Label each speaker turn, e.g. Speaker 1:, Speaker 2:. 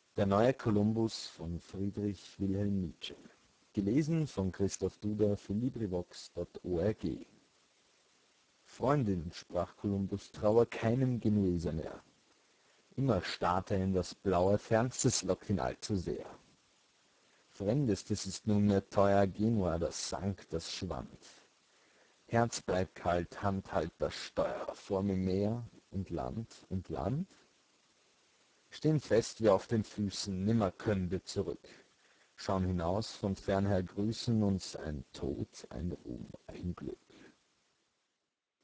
Speaker 1: Der neue Kolumbus von Friedrich Wilhelm Nietzsche. Gelesen von Christoph Duda für LibriVox.org. Freundin, sprach Kolumbus, trauer keinem Genueser mehr. Immer starrt er in das Blaue, Fernstes lockt ihn allzu sehr. Fremdestes ist nunmehr teuer, Genua, das sank, das schwand. Herz bleibt kalt, Hand halt das Steuer, vor mir Meer und Land stehen fest wie auf den Füßen, nimmer können wir zurück. Schauen hinaus, von fernher grüßen uns ein Tod, ein Ruhm, ein Glück.